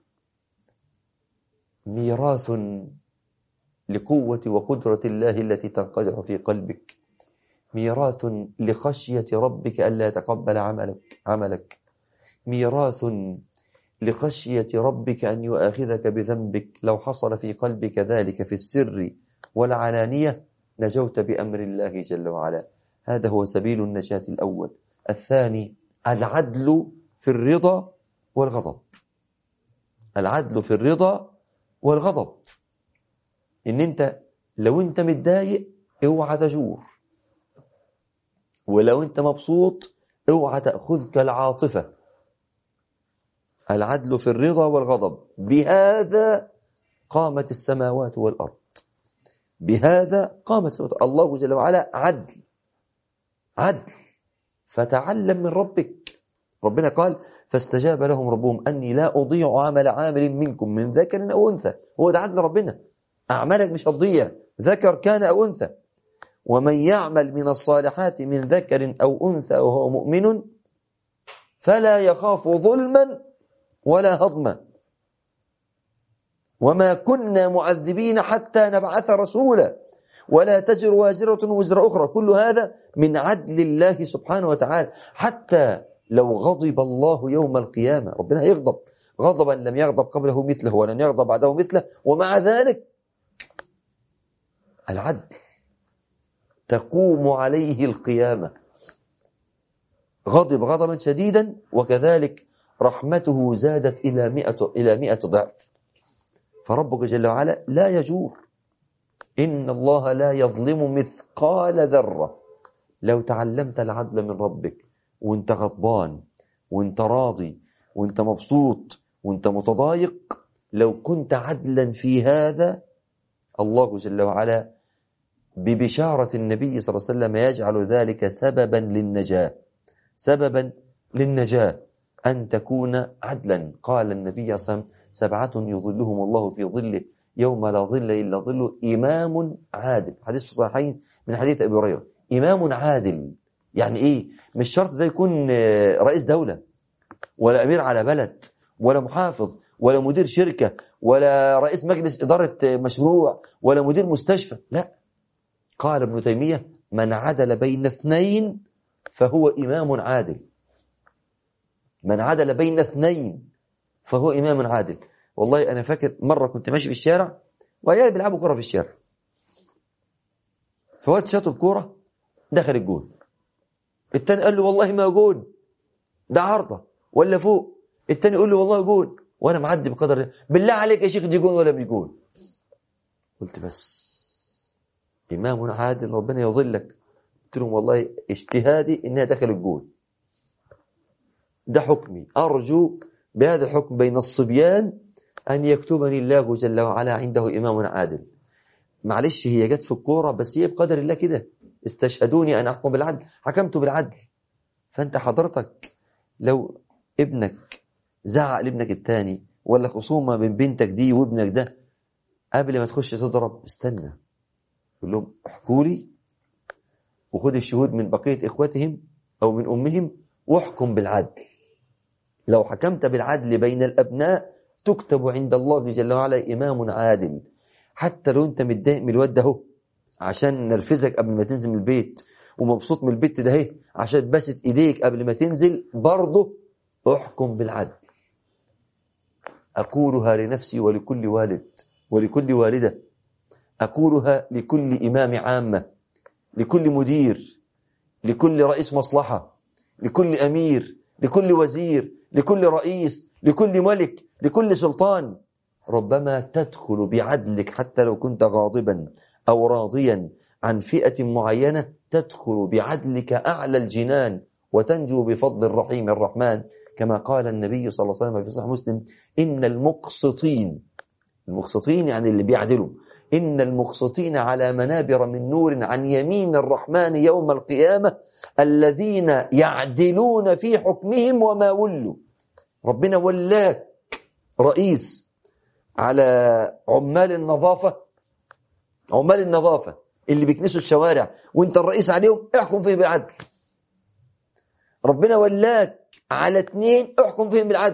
ميراث لقوة وقدرة الله التي تنقدح في قلبك، ميراث لخشية ربك ألا يتقبل عملك، ميراث لخشية ربك أن يؤاخذك بذنبك. لو حصل في قلبك ذلك في السر والعلانية نجوت بأمر الله جل وعلا. هذا هو سبيل النجاة الأول. الثاني العدل في الرضا والغضب. العدل في الرضا والغضب. إن أنت لو أنت متضايق اوعى تجور، ولو أنت مبسوط اوعى تأخذك العاطفة. العدل في الرضا والغضب. بهذا قامت السماوات والأرض، بهذا قامت السماوات. الله جل وعلا عدل. فتعلم من ربك. ربنا قال: فاستجاب لهم ربهم أني لا أضيع عمل عامل منكم من ذكر أو أنثى. هو ده عدل ربنا، أعمالك مش هتضيع ذكر كان أو أنثى. ومن يعمل من الصالحات من ذكر أو أنثى وهو مؤمن فلا يخاف ظلما ولا هضما وما كنا معذبين حتى نبعث رسولا ولا تزر وازرة وزر أخرى. كل هذا من عدل الله سبحانه وتعالى. حتى لو غضب الله يوم القيامة، ربنا يغضب غضبا لم يغضب قبله مثله ولن يغضب بعده مثله، ومع ذلك العدل تقوم عليه القيامة. غضب غضبا شديدا، وكذلك رحمته زادت إلى 100 ضعف. فربك جل وعلا لا يجور. إن الله لا يظلم مثقال ذرة. لو تعلمت العدل من ربك وانت غضبان وانت راضي وانت مبسوط وانت متضايق، لو كنت عدلا في هذا، الله جل وعلا ببشارة النبي صلى الله عليه وسلم يجعل ذلك سببا للنجاة أن تكون عدلا. قال النبي صلى الله عليه وسلم: 7 يظلهم الله في ظله يوم لا ظل إلا ظله: إمام عادل. حديث في الصحيحين من حديث أبي هريرة. إمام عادل يعني إيه؟ مش شرط ده يكون رئيس دولة ولا أمير على بلد ولا محافظ ولا مدير شركة ولا رئيس مجلس إدارة مشروع ولا مدير مستشفى. لا، قال ابن تيمية: من عدل بين 2 فهو إمام عادل. من عدل بين 2 فهو إمام عادل. والله أنا فاكر مرة كنت ماشي في الشارع وعيال بيلعبوا كرة في الشارع، فواد شاط الكرة دخل الجون. التاني قال له: والله ما جون، ده عارضة ولا فوق. التاني يقول له: والله جون. وأنا معدي بقدر الله: بالله عليك يا شيخ دي جون ولا بيجون؟ قلت بس إمام عادل ربنا يظلك. قلت لهم: والله اجتهادي إنها دخل الجون، ده حكمي، أرجو بهذا الحكم بين الصبيان أن يكتبني الله جل وعلا عنده إمام عادل. معلش هي جت في الكورة، بس هي بقدر الله كده. استشهدوني أن أحكم بالعدل، حكمت بالعدل. فأنت حضرتك لو ابنك زعق لابنك التاني، ولا خصومة بين بنتك دي وابنك ده، قبل ما تخش تضرب استنى، قول لهم احكوا لي، وخد الشهود من بقية إخوتهم أو من أمهم، واحكم بالعدل. لو حكمت بالعدل بين الأبناء تكتب عند الله جل وعلا إمام عادل. حتى لو أنت متضايق من الواد ده هو عشان نرفزك قبل ما تنزل من البيت، ومبسوط من البيت ده هي عشان بست إيديك قبل ما تنزل، برضه احكم بالعدل. أقولها لنفسي ولكل والد ولكل والدة، أقولها لكل إمام عامة، لكل مدير، لكل رئيس مصلحة، لكل أمير، لكل وزير، لكل رئيس، لكل ملك، لكل سلطان. ربما تدخل بعدلك حتى لو كنت غاضبا أو راضيا عن فئة معينة، تدخل بعدلك أعلى الجنان وتنجو بفضل الرحيم الرحمن، كما قال النبي صلى الله عليه وسلم في صحيح مسلم: إن المقسطين، المقسطين يعني اللي بيعدلوا، إن المقسطين على منابر من نور عن يمين الرحمن يوم القيامة الذين يعدلون في حكمهم وما ولوا. ربنا ولاك رئيس على عمال النظافة، عمال النظافة اللي بيكنسوا الشوارع، وانت الرئيس عليهم، احكم فيه بالعدل. ربنا ولاك على 2، احكم فيهم بالعدل.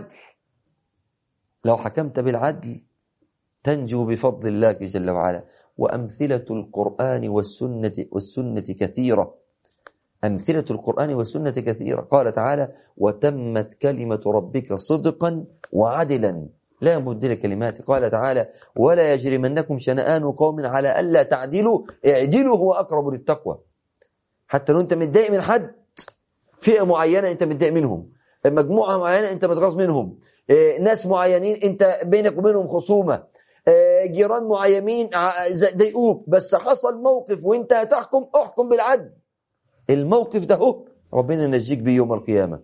لو حكمت بالعدل تنجو بفضل الله جل وعلا. وأمثلة القرآن والسنة كثيرة، أمثلة القرآن والسنة كثيرة. قال تعالى: وتمت كلمة ربك صدقا وعدلا لا مبدل لكلماته. قال تعالى: ولا يجرمنكم شنآن قوم على ألا تعدلوا اعدلوا هو أقرب للتقوى. حتى لو أنت متضايق من حد، فئة معينة أنت متضايق منهم، مجموعة معينة أنت متغاظ منهم، ناس معينين أنت بينك وبينهم خصومة، جيران معينين ضايقوك، بس حصل موقف وأنت هتحكم، احكم بالعدل. الموقف ده هو ربنا ينجيك به يوم القيامة.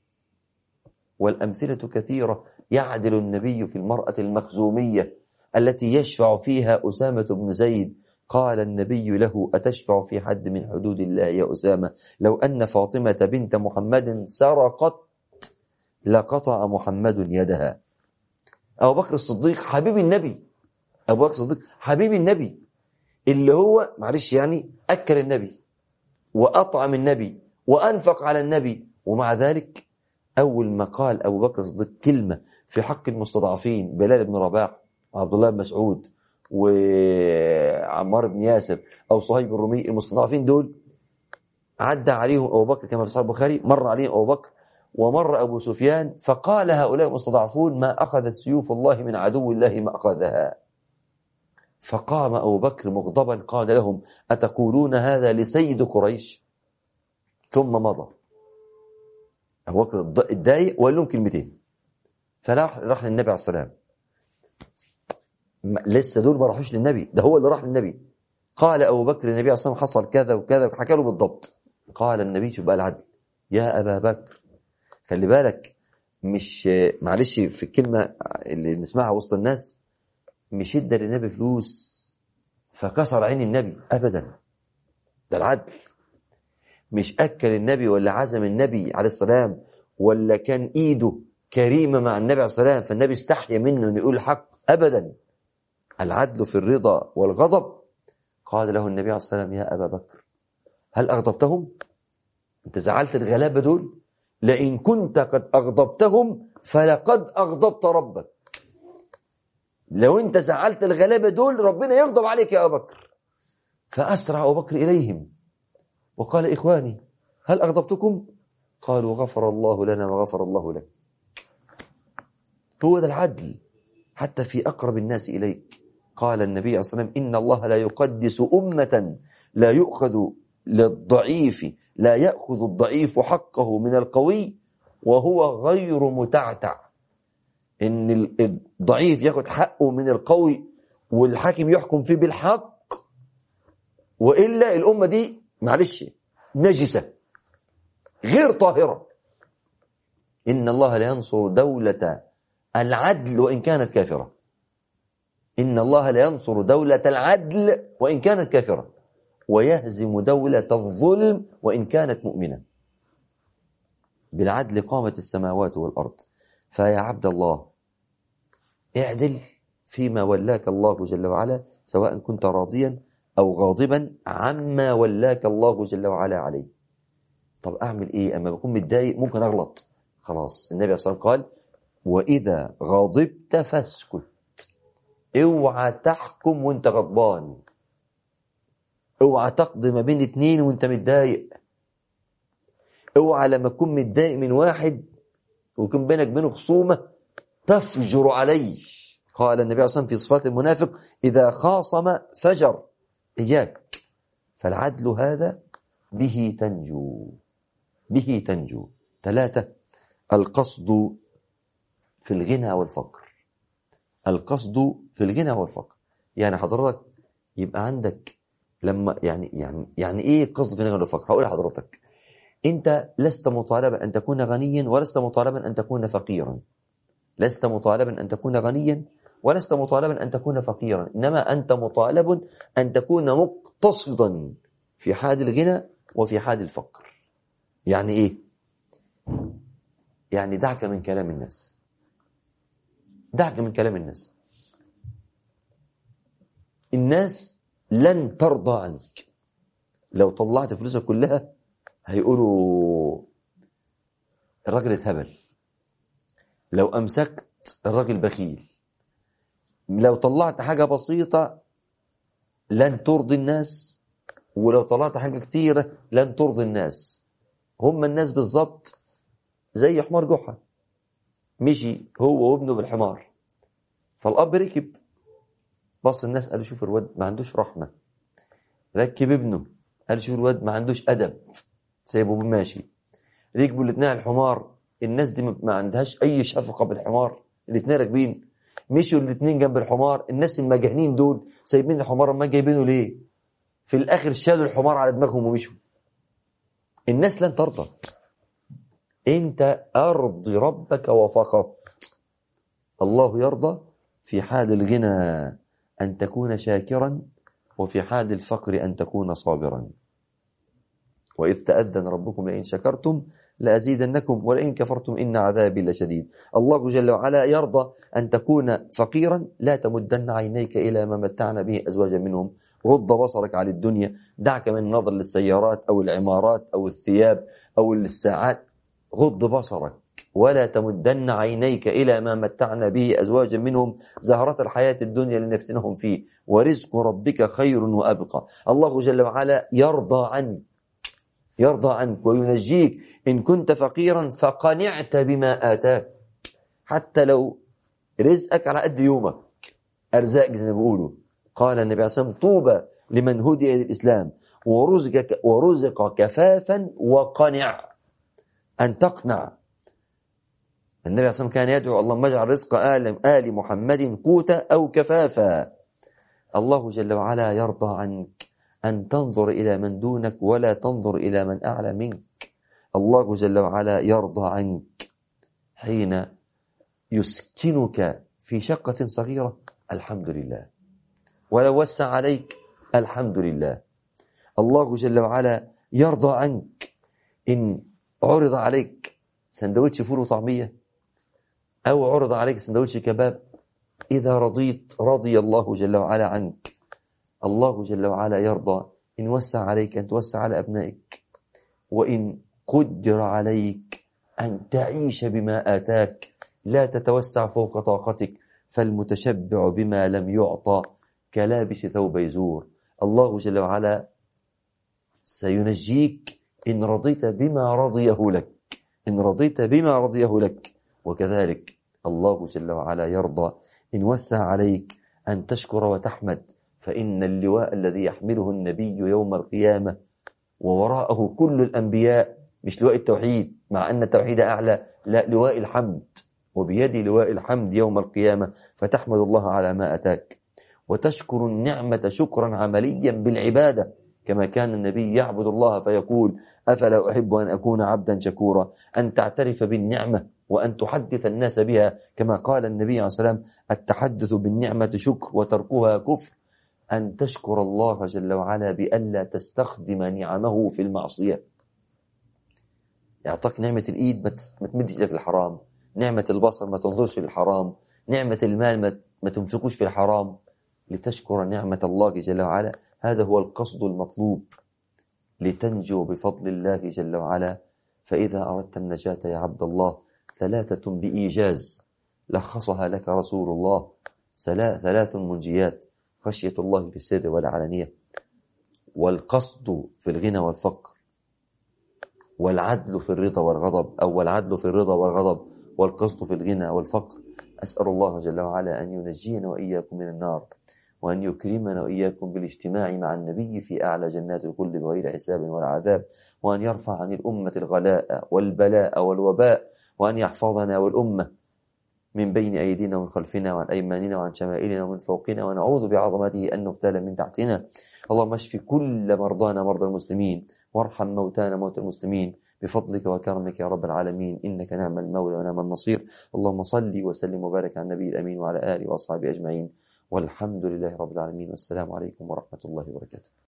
والأمثلة كثيرة. يعدل النبي في المرأة المخزومية التي يشفع فيها أسامة بن زيد. قال النبي له: أتشفع في حد من حدود الله يا أسامة؟ لو أن فاطمة بنت محمد سرقت لقطع محمد يدها. أبو بكر الصديق حبيب النبي، أبو بكر الصديق حبيب النبي، اللي هو معلش يعني أكل النبي وأطعم النبي وأنفق على النبي، ومع ذلك أول ما قال أبو بكر الصديق كلمة في حق المستضعفين، بلال بن رباح وعبد الله بن مسعود وعمار بن ياسر أو صهيب الرومي، المستضعفين دول عدى عليهم أبو بكر كما في صحيح البخاري، مر عليهم أبو بكر ومر أبو سفيان، فقال هؤلاء المستضعفون: ما أخذت سيوف الله من عدو الله ما أخذها. فقام أبو بكر مغضبا قال لهم: أتقولون هذا لسيد قريش؟ ثم مضى. أبو بكر اتضايق وقال لهم كلمتين، راح للنبي عليه السلام. لسه دول ما راحوش للنبي، ده هو اللي راح للنبي. قال أبو بكر: النبي عليه السلام حصل كذا وكذا، حكى له بالضبط. قال النبي: شوف بقى العدل يا أبا بكر، خلي بالك، مش معلش في الكلمة اللي نسمعها وسط الناس، مش ادى للنبي فلوس فكسر عين النبي أبدا، ده العدل. مش أكل النبي ولا عزم النبي عليه السلام ولا كان إيده كريمة مع النبي عليه السلام فالنبي استحيا منه أن يقول الحق أبدا. العدل في الرضا والغضب. قال له النبي عليه السلام: يا أبا بكر، هل أغضبتهم؟ أنت زعلت الغلابة دول؟ لئن كنت قد أغضبتهم فلقد أغضبت ربك. لو أنت زعلت الغلابة دول ربنا يغضب عليك يا أبا بكر. فأسرع أبو بكر إليهم وقال: إخواني، هل أغضبتكم؟ قالوا: غفر الله لنا وغفر الله لك. هو ده العدل حتى في أقرب الناس إليك. قال النبي عليه الصلاة والسلام: إن الله لا يقدس أمة لا يؤخذ للضعيف، لا يأخذ الضعيف حقه من القوي وهو غير متعتع. إن الضعيف يأخذ حقه من القوي والحاكم يحكم فيه بالحق، وإلا الأمة دي معلش نجسة غير طاهرة. إن الله لا ينصر دولة العدل وإن كانت كافرة. إن الله لا ينصر دولة العدل وإن كانت كافرة، ويهزم دولة الظلم وإن كانت مؤمنة. بالعدل قامت السماوات والأرض. فيا عبد الله، اعدل فيما ولاك الله جل وعلا، سواء كنت راضيا أو غاضبا عما ولاك الله جل وعلا عليه. طب أعمل إيه؟ أما بكون متضايق ممكن أغلط، خلاص النبي صلى الله عليه وسلم قال: وإذا غضبت فاسكت. اوعى تحكم وانت غضبان، اوعى تقضي ما بين اتنين وانت متضايق، اوعى لما تكون متضايق من واحد ويكون بينك بينه خصومة تفجر عليه. قال النبي صلى الله عليه وسلم في صفات المنافق: إذا خاصم فجر. إياك. فالعدل هذا به تنجو، به تنجو. 3: القصد في الغنى والفقر. القصد في الغنى والفقر، يعني حضرتك يبقى عندك لما يعني ايه قصد في الغنى والفقر؟ هقول لحضرتك: انت لست مطالبا ان تكون غنيا ولست مطالبا ان تكون فقيرا، لست مطالبا ان تكون غنيا ولست مطالبا ان تكون فقيرا، انما انت مطالب ان تكون مقتصدا في حال الغنى وفي حال الفقر. يعني ايه؟ يعني دعك من كلام الناس، دعك من كلام الناس. الناس لن ترضى عنك. لو طلعت فلوسك كلها هيقولوا الراجل اتهبل، لو أمسكت الراجل بخيل، لو طلعت حاجة بسيطة لن ترضي الناس، ولو طلعت حاجة كتيرة لن ترضي الناس. هم الناس بالضبط زي حمار جحا، مشي هو وابنه بالحمار، فالأب ركب، بص الناس قالوا شوف الواد ما عندوش رحمة. ركب ابنه، قال شوف الواد ما عندوش أدب، سيبه ماشي. ركبوا الاثنين الحمار، الناس دي ما عندهاش أي شفقة بالحمار، الاثنين راكبين، مشوا الاثنين جنب الحمار. الناس المجانين دول سايبين الحمار، ما جايبينه ليه؟ في الآخر شالوا الحمار على دماغهم ومشوا. الناس لن ترضى. انت أرضي ربك وفقط. الله يرضى في حال الغنى أن تكون شاكرا، وفي حال الفقر أن تكون صابرا. وإذ تأذن ربكم لئن شكرتم لأزيدنكم ولئن كفرتم إن عذابي لشديد. الله جل وعلا يرضى أن تكون فقيرا، لا تمدن عينيك إلى ما متعنا به أزواجا منهم، غض بصرك عن الدنيا، دعك من النظر للسيارات أو العمارات أو الثياب أو الساعات، غض بصرك ولا تمدن عينيك إلى ما متعنا به أزواجا منهم زهرة الحياة الدنيا لنفتنهم فيه ورزق ربك خير وأبقى. الله جل وعلا يرضى عنك، يرضى عنك وينجيك إن كنت فقيرا فقنعت بما آتاك، حتى لو رزقك على قد يومك، أرزاق زي ما بيقولوا. قال النبي عليه الصلاة والسلام: طوبى لمن هدي إلى الإسلام ورزق كفافا وقنع. أن تقنع. النبي عليه الصلاة والسلام كان يدعو: اللهم اجعل رزق آل محمد قوتا أو كفافا. الله جل وعلا يرضى عنك أن تنظر إلى من دونك ولا تنظر إلى من أعلى منك. الله جل وعلا يرضى عنك حين يسكنك في شقة صغيرة، الحمد لله، ولو وسع عليك، الحمد لله. الله جل وعلا يرضى عنك إن عرض عليك سندوتش فول وطعمية أو عرض عليك سندوتش كباب، إذا رضيت رضي الله جل وعلا عنك. الله جل وعلا يرضى إن وسع عليك أن توسع على أبنائك، وإن قدر عليك أن تعيش بما آتاك لا تتوسع فوق طاقتك، فالمتشبع بما لم يعطى كلابس ثوب يزور. الله جل وعلا سينجيك إن رضيت بما رضيه لك، إن رضيت بما رضيه لك. وكذلك الله جل وعلا يرضى إن وسع عليك أن تشكر وتحمد، فإن اللواء الذي يحمله النبي يوم القيامة ووراءه كل الأنبياء مش لواء التوحيد، مع أن التوحيد أعلى، لا، لواء الحمد، وبيدي لواء الحمد يوم القيامة. فتحمد الله على ما أتاك وتشكر النعمة شكرا عمليا بالعبادة، كما كان النبي يعبد الله فيقول: أفلا أحب أن أكون عبدا شكورا. أن تعترف بالنعمة وأن تحدث الناس بها، كما قال النبي عليه الصلاة والسلام: التحدث بالنعمة شكر وتركها كفر. أن تشكر الله جل وعلا بألا تستخدم نعمه في المعصية. يعطيك نعمة الإيد ما تمدش إيدك الحرام، نعمة البصر ما تنظرش للحرام، نعمة المال ما تنفقوش في الحرام، لتشكر نعمة الله جل وعلا. هذا هو القصد المطلوب لتنجو بفضل الله جل وعلا. فإذا أردت النجاة يا عبد الله 3 بإيجاز لخصها لك رسول الله، 3 منجيات: خشية الله في السر والعلانية، والقصد في الغنى والفقر، والعدل في الرضا والغضب، أو العدل في الرضا والغضب والقصد في الغنى والفقر. أسأل الله جل وعلا أن ينجينا وإياكم من النار، وأن يكرمنا وإياكم بالاجتماع مع النبي في أعلى جنات الخلد بغير حساب ولا عذاب، وأن يرفع عن الأمة الغلاء والبلاء والوباء، وأن يحفظنا والأمة من بين أيدينا ومن خلفنا وعن أيماننا وعن شمائلنا ومن فوقنا، ونعوذ بعظمته أن نغتال من تحتنا. اللهم اشف كل مرضانا مرضى المسلمين، وارحم موتانا موتى المسلمين بفضلك وكرمك يا رب العالمين، إنك نعم المولى ونعم النصير. اللهم صل وسلم وبارك على النبي الأمين وعلى آله وأصحابه أجمعين، والحمد لله رب العالمين، والسلام عليكم ورحمة الله وبركاته.